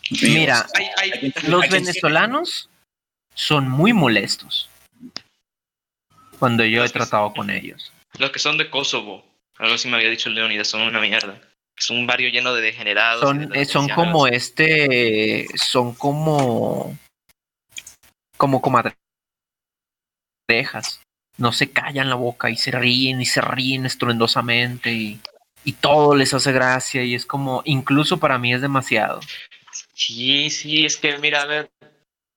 Mira, Hay los venezolanos son muy molestos cuando yo he tratado con ellos. Los que son de Kosovo, algo así me había dicho Leonidas, son una mierda. Es un barrio lleno de degenerados. Son como son como comadrejas. No se callan la boca y se ríen estruendosamente y todo les hace gracia y es como, incluso para mí es demasiado. Sí, es que mira, a ver,